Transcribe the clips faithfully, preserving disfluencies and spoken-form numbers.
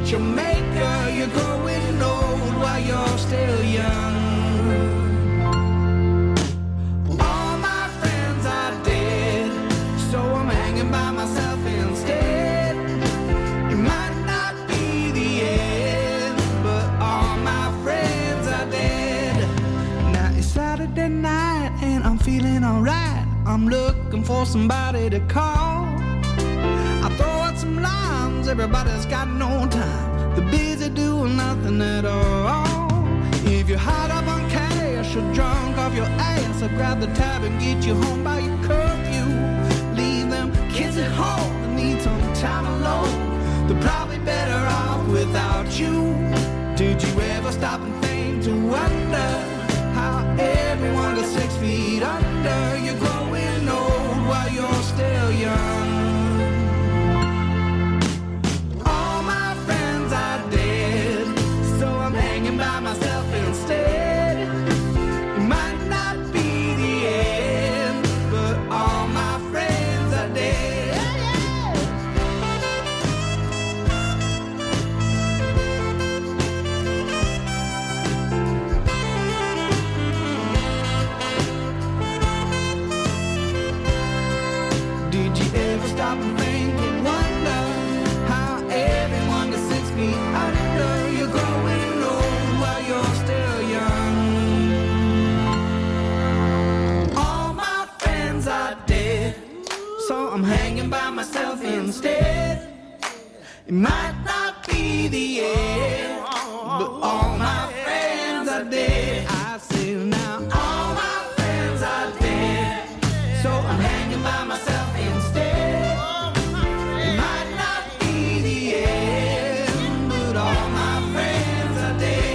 Jamaica, you're growing old while you're still young. All my friends are dead, so I'm hanging by myself instead. It might not be the end, but all my friends are dead. Now it's Saturday night and I'm feeling alright. I'm looking for somebody to call. I throw out some lines, everybody's got no time. They're busy doing nothing at all. If you're hot up on cash or drunk off your ass, I'll grab the tab and get you home by your curfew. Leave them kids at home that need some time alone. They're probably better off without you. Did you ever stop and think to wonder how everyone got six feet under? You're growing old while you're still young. By myself instead. It might not be the end, but all my friends are dead. Did you ever stop and think and wonder how everyone gets six feet under? You're growing you're still young. All my friends are dead, so I'm hanging by myself instead. It might not be the end, but all my friends are dead. I say now, all my friends are dead, so I'm hanging by myself instead. It might not be the end, but all my friends are dead.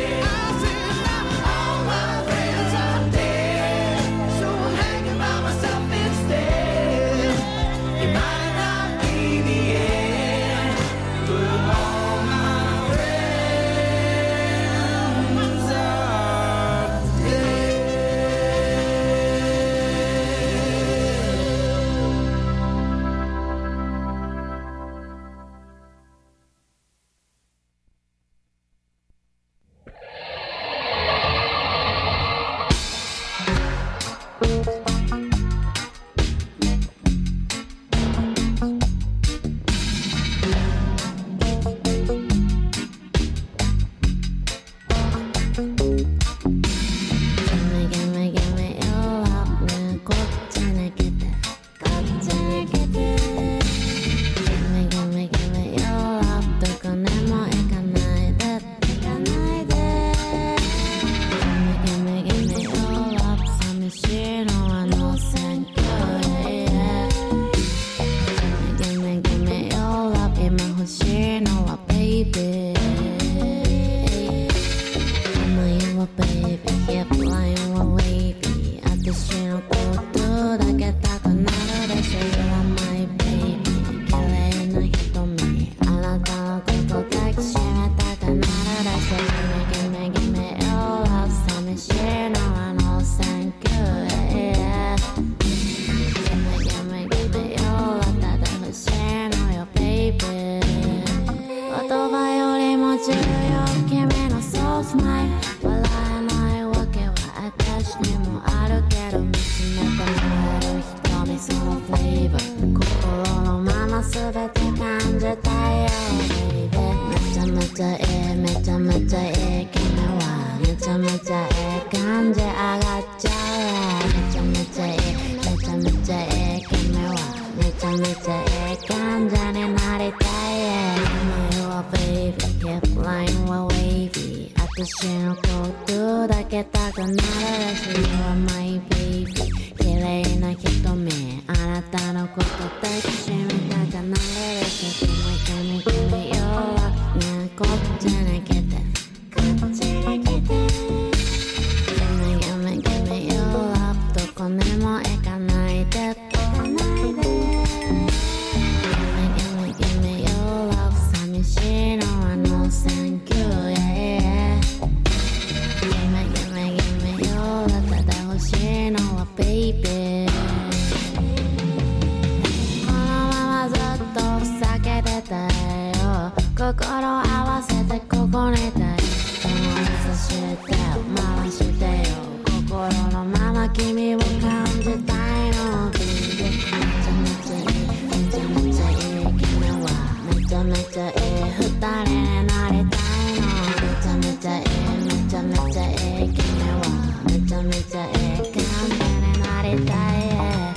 こねたい友達してよ回してよ心のまま君を感じたいのめちゃめちゃいいめちゃめちゃいい君はめちゃめちゃいい二人になりたいのめちゃめちゃいいめちゃめちゃいい君はめちゃめちゃいい感じになりたい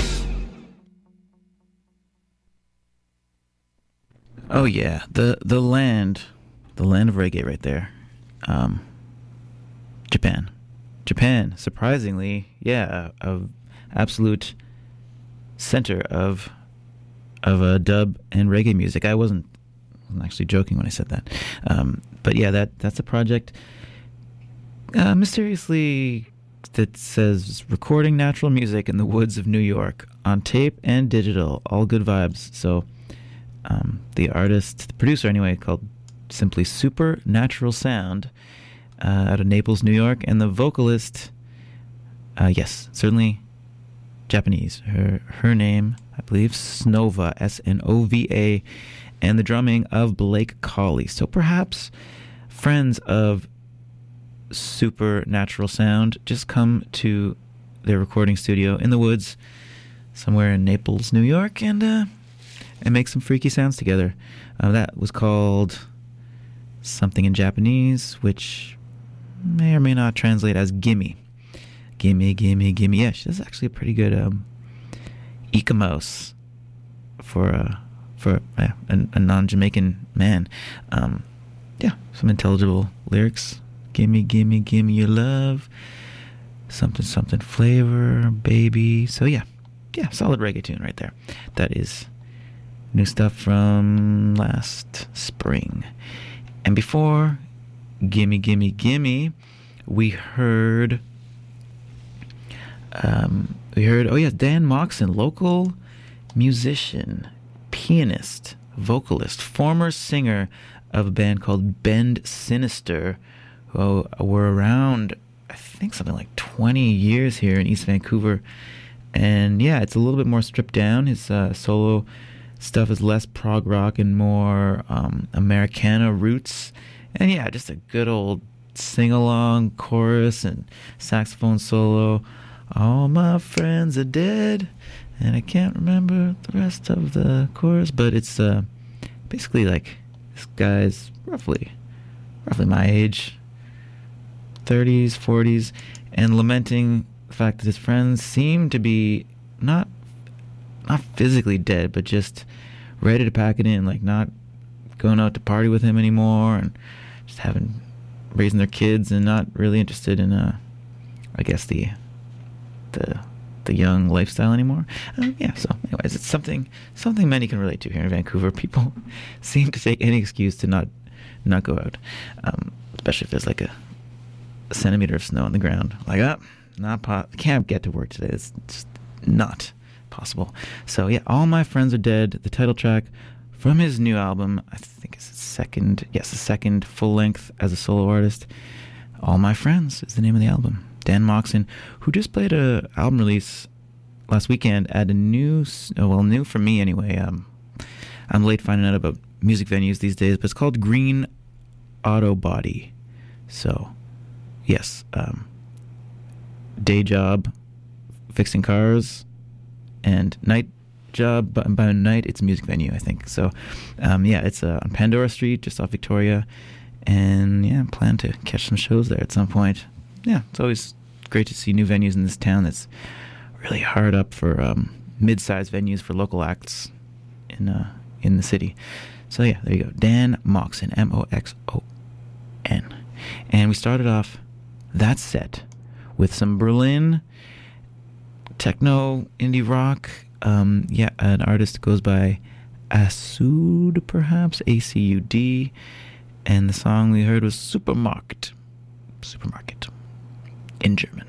Oh yeah, the the land, the land of reggae right there. Um, Japan. Japan, surprisingly, yeah, a, a absolute center of of uh, dub and reggae music. I wasn't, wasn't actually joking when I said that. Um, but yeah, that that's a project uh, mysteriously that says recording natural music in the woods of New York on tape and digital, all good vibes. So um, the artist, the producer anyway, called simply Supernatural Sound, uh, out of Naples, New York, and the vocalist, uh, yes, certainly Japanese. Her her name, I believe, Snova, S N O V A, and the drumming of Blake Colley. So perhaps friends of Supernatural Sound just come to their recording studio in the woods somewhere in Naples, New York, and uh, and make some freaky sounds together. Uh, that was called something in Japanese, which may or may not translate as gimme. Gimme, gimme, gimme. Yeah, she's actually a pretty good um, ikamouse for, uh, for uh, a, a non-Jamaican man. Um, yeah, some intelligible lyrics. Gimme, gimme, gimme your love. Something, something flavor, baby. So yeah, yeah, solid reggae tune right there. That is new stuff from last spring. And before Gimme, Gimme, Gimme, we heard, um, we heard, oh yeah, Dan Moxon, local musician, pianist, vocalist, former singer of a band called Bend Sinister, who were around, I think, something like twenty years here in East Vancouver. And yeah, it's a little bit more stripped down. His uh, solo stuff is less prog rock and more um, Americana roots. And yeah, just a good old sing-along chorus and saxophone solo. All my friends are dead, and I can't remember the rest of the chorus, but it's uh, basically like this guy's roughly, roughly my age, thirties, forties, and lamenting the fact that his friends seem to be not not physically dead, but just ready to pack it in, like not going out to party with him anymore, and just having raising their kids, and not really interested in uh I guess the the the young lifestyle anymore. Um, yeah, so anyways, it's something something many can relate to here in Vancouver. People seem to take any excuse to not not go out, um, especially if there's like a, a centimeter of snow on the ground. Like, ah, oh, not po- can't get to work today. It's just not possible. So yeah, All My Friends Are Dead, the title track from his new album. I think it's his second, yes, the second full length as a solo artist. All My Friends is the name of the album. Dan Moxon, who just played a album release last weekend at a new, well, new for me anyway. Um, I'm late finding out about music venues these days, but it's called Green Auto Body. So, yes, um, day job fixing cars, and night job, but by night it's a music venue, I think. So, um, yeah, it's uh, on Pandora Street, just off Victoria, and yeah, I plan to catch some shows there at some point. Yeah, it's always great to see new venues in this town that's really hard up for um, mid-sized venues for local acts in uh, in the city. So yeah, there you go. Dan Moxon, M O X O N. And we started off that set with some Berlin techno, indie rock. Um, yeah, an artist goes by Asud, perhaps, A C U D. And the song we heard was Supermarkt. Supermarket. In German.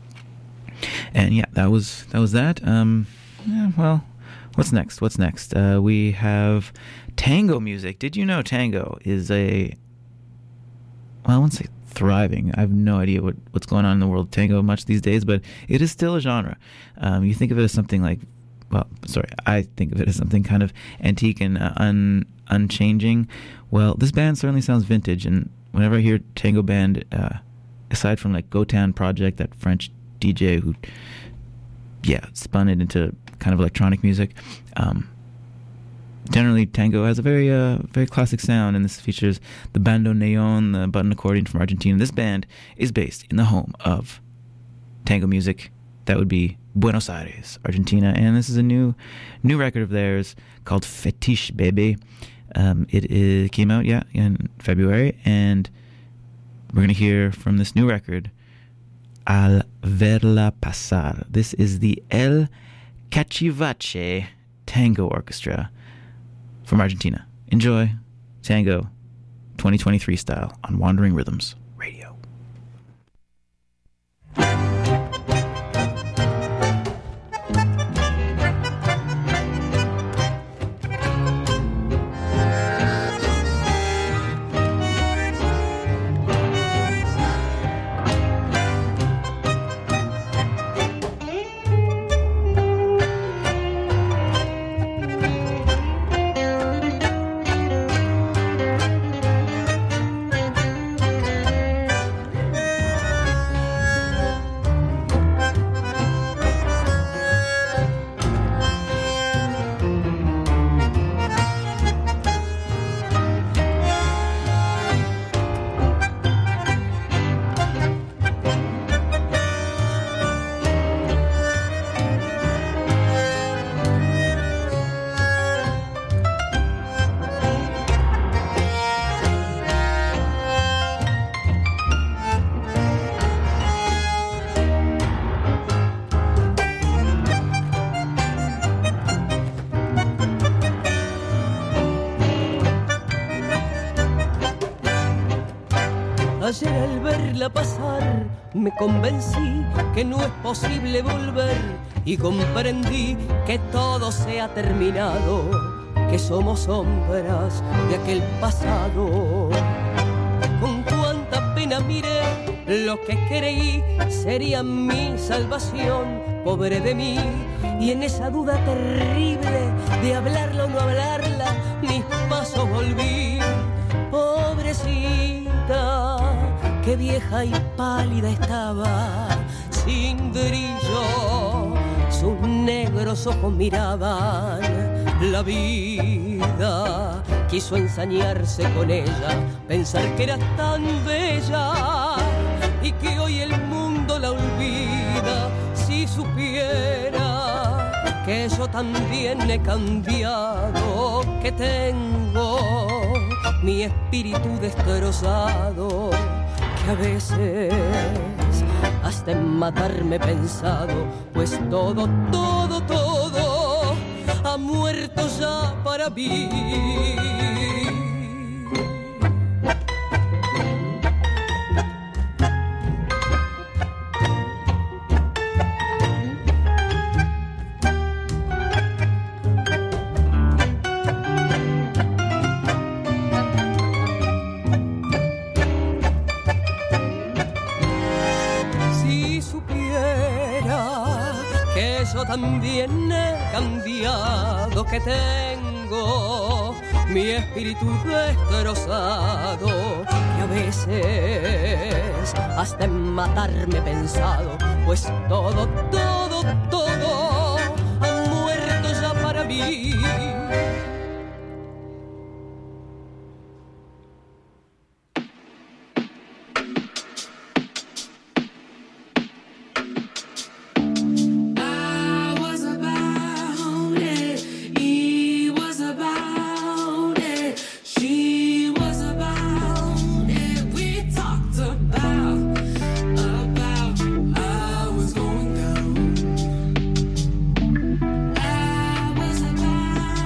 And yeah, that was that was that. Um, yeah, well, what's next? What's next? Uh, we have tango music. Did you know tango is a, well, I wouldn't say thriving. I have no idea what, what's going on in the world of tango much these days, but it is still a genre. Um, you think of it as something like, well, sorry, I think of it as something kind of antique and uh, un, unchanging. Well, this band certainly sounds vintage, and whenever I hear tango band, uh, aside from like Gotan Project, that French D J who, yeah, spun it into kind of electronic music. Um, generally, tango has a very, uh, very classic sound, and this features the bandoneon, the button accordion from Argentina. This band is based in the home of tango music. That would be Buenos Aires, Argentina, and this is a new, new record of theirs called Fetiche Baby. Um, it is, came out, yeah, in February, and we're going to hear from this new record, Al Verla Pasar. This is the El Cachivache Tango Orchestra from Argentina. Enjoy Tango twenty twenty-three style on Wandering Rhythms Radio. Ayer al verla pasar me convencí que no es posible volver y comprendí que todo se ha terminado, que somos sombras de aquel pasado. Con cuánta pena miré lo que creí sería mi salvación, pobre de mí, y en esa duda terrible de hablarla o no hablarla, mis pasos volví. Pobrecita, qué vieja y pálida estaba, sin brillo, sus negros ojos miraban la vida. Quiso ensañarse con ella, pensar que era tan bella y que hoy el mundo la olvida. Si supiera que yo también he cambiado, que tengo mi espíritu destrozado, que a veces hasta en matarme he pensado, pues todo, todo, todo ha muerto ya para mí. Yo también he cambiado, que tengo mi espíritu destrozado, que a veces hasta en matarme he pensado, pues todo, todo, todo ha muerto ya para mí. I was about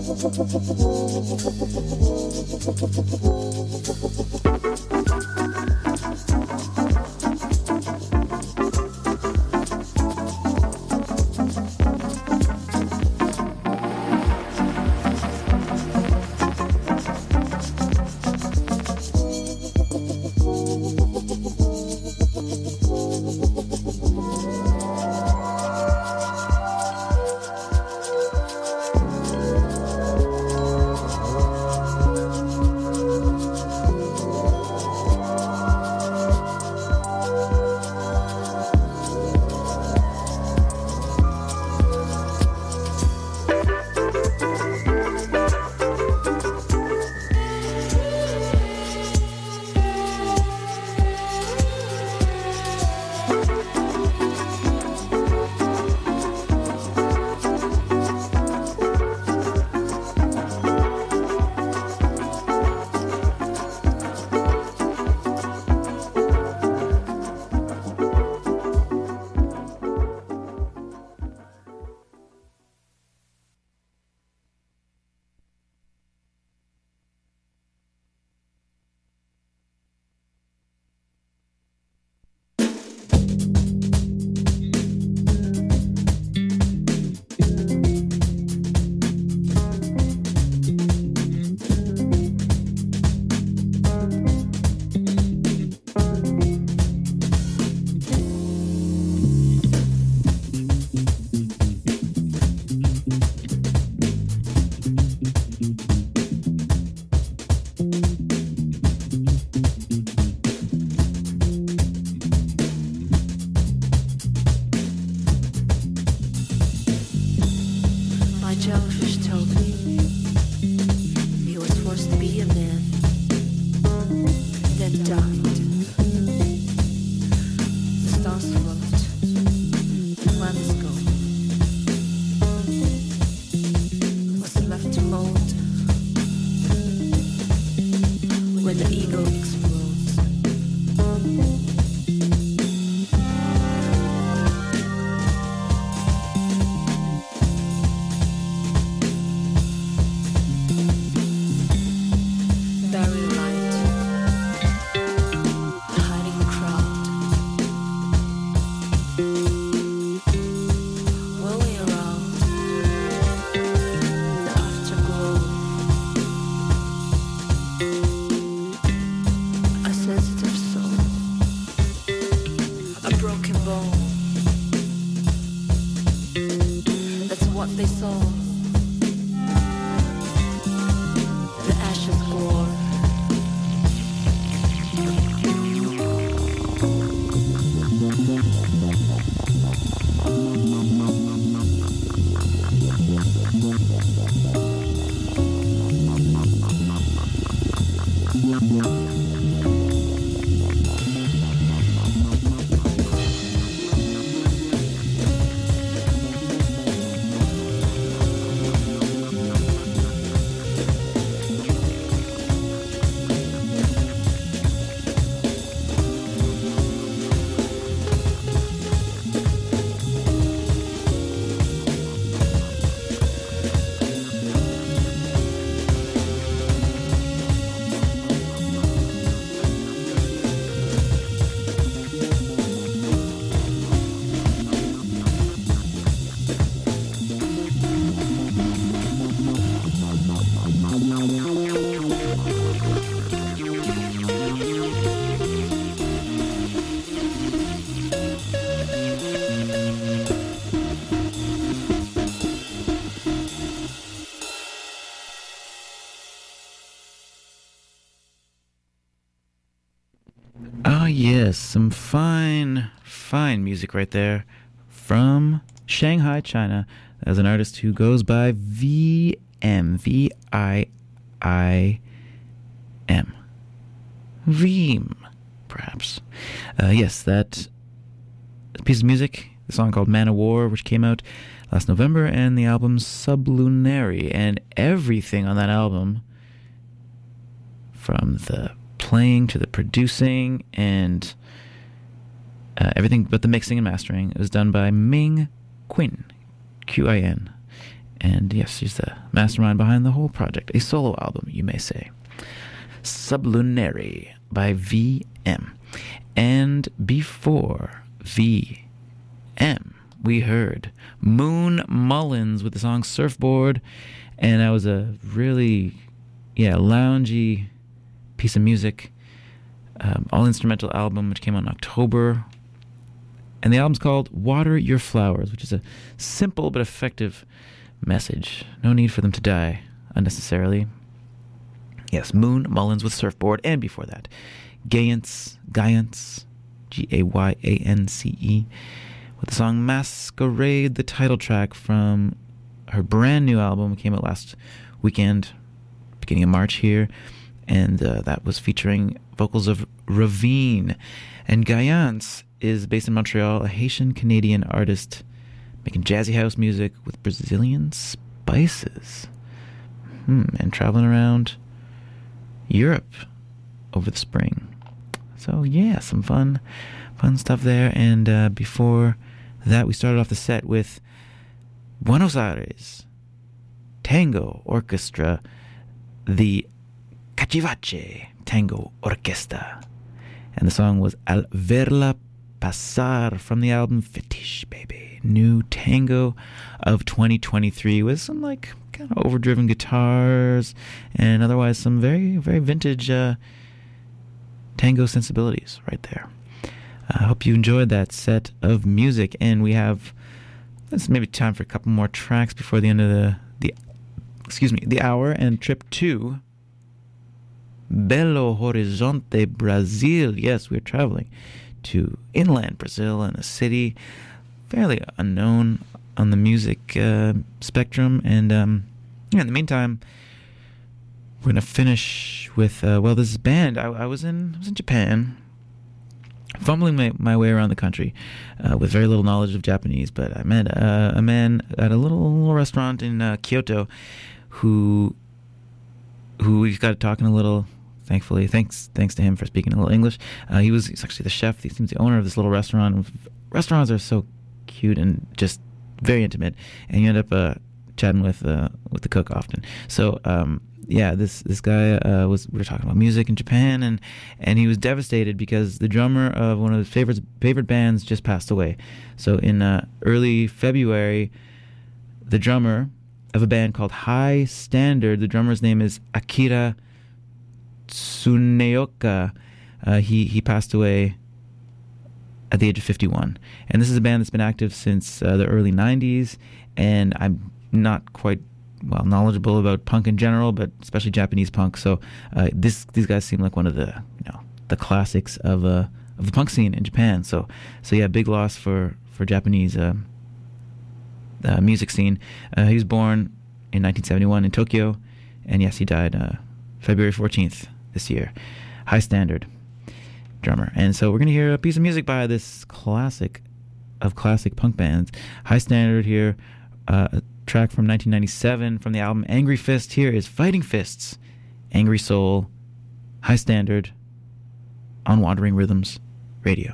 Yes, some fine, fine music right there from Shanghai, China, as an artist who goes by V M, V I I M. Veem, perhaps. Uh, yes, that piece of music, the song called Man of War, which came out last November, and the album Sublunary, and everything on that album, from the playing to the producing and uh, everything but the mixing and mastering, it was done by Ming Quinn, Q I N. And yes, she's the mastermind behind the whole project. A solo album, you may say. Sublunary by V M. And before V M, we heard Moon Mullins with the song Surfboard. And that was a really, yeah, loungy piece of music. Um, all instrumental album, which came out in October. And the album's called Water Your Flowers, which is a simple but effective message. No need for them to die unnecessarily. Yes, Moon Mullins with Surfboard. And before that, Gayance, Gayance, G A Y A N C E, with the song Masquerade, the title track from her brand new album. It came out last weekend, beginning of March here. And uh, that was featuring vocals of Ravine. And Gayance is based in Montreal, a Haitian-Canadian artist making jazzy house music with Brazilian spices. Hmm, and traveling around Europe over the spring. So yeah, some fun, fun stuff there. And uh, before that, we started off the set with Buenos Aires Tango Orchestra, the Cachivache Tango Orquesta. And the song was Al Verla Pasar from the album Fetish, baby. New tango of twenty twenty-three with some like kind of overdriven guitars and otherwise some very, very vintage uh, tango sensibilities right there. I hope you enjoyed that set of music. And we have, it's maybe time for a couple more tracks before the end of the, the excuse me, the hour and trip to Belo Horizonte, Brazil. Yes, we're traveling to inland Brazil in a city fairly unknown on the music uh, spectrum. And um, yeah, in the meantime, we're gonna finish with uh, well, this band. I, I was in I was in Japan, fumbling my, my way around the country uh, with very little knowledge of Japanese. But I met uh, a man at a little, little restaurant in uh, Kyoto who who we got talking a little. Thankfully, thanks thanks to him for speaking a little English. Uh, he was he's actually the chef. He seems the owner of this little restaurant. Restaurants are so cute and just very intimate, and you end up uh, chatting with uh, with the cook often. So um, yeah, this this guy uh, was we were talking about music in Japan, and and he was devastated because the drummer of one of his favorite favorite bands just passed away. So in uh, early February, the drummer of a band called High Standard, the drummer's name is Akira Tsuneoka. Uh, he he passed away at the age of fifty-one, and this is a band that's been active since uh, the early nineties. And I'm not quite well knowledgeable about punk in general, but especially Japanese punk. So uh, this these guys seem like one of the you know the classics of uh of the punk scene in Japan. So so yeah, big loss for for Japanese uh, uh, music scene. Uh, he was born in nineteen seventy-one in Tokyo, and yes, he died uh, February fourteenth this year. High Standard drummer. And so we're going to hear a piece of music by this classic of classic punk bands. High Standard here, uh, a track from nineteen ninety-seven from the album Angry Fist. Here is Fighting Fists, Angry Soul, High Standard, on Wandering Rhythms Radio.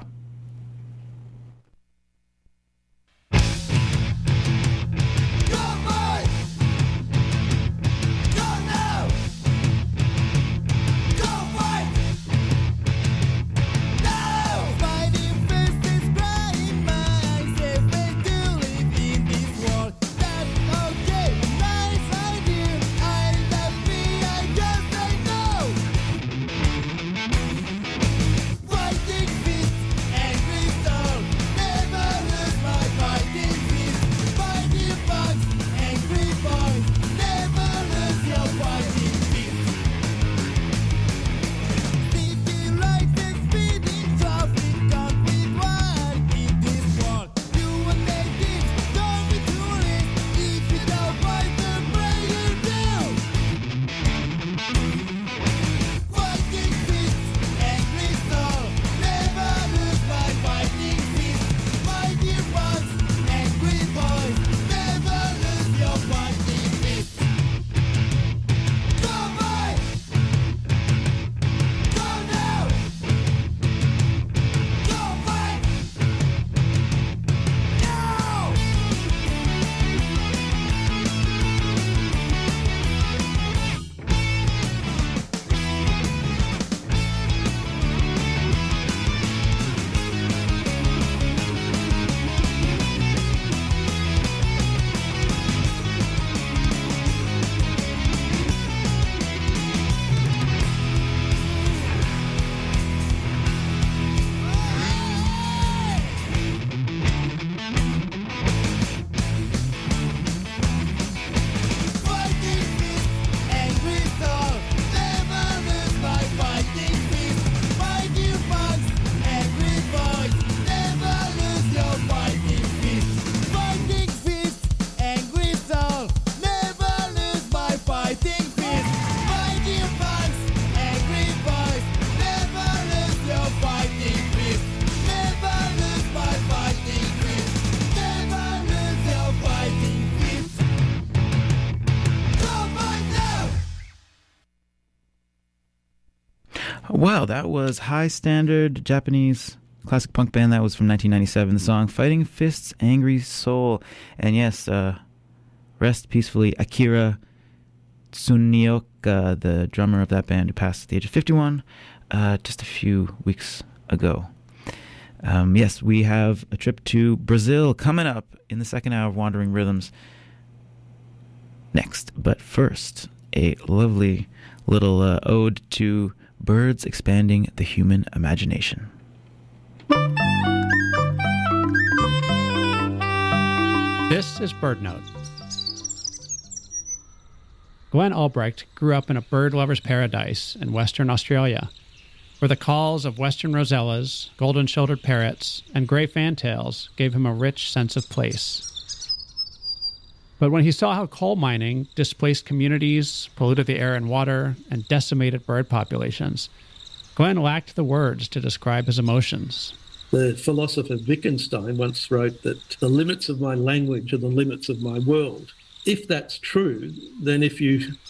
Fighting fist, Wow, that was High Standard, Japanese classic punk band. That was from nineteen ninety-seven. The song Fighting Fists, Angry Soul. And yes, uh, rest peacefully, Akira Tsunioka, the drummer of that band, who passed at the age of fifty-one uh, just a few weeks ago. Um, yes, we have a trip to Brazil coming up in the second hour of Wandering Rhythms next. But first, a lovely little uh, ode to birds expanding the human imagination. This is BirdNote. Glenn Albrecht grew up in a bird lover's paradise in Western Australia, where the calls of western rosellas, golden-shouldered parrots, and gray fantails gave him a rich sense of place. But when he saw how coal mining displaced communities, polluted the air and water, and decimated bird populations, Glenn lacked the words to describe his emotions. The philosopher Wittgenstein once wrote that the limits of my language are the limits of my world. If that's true, then if you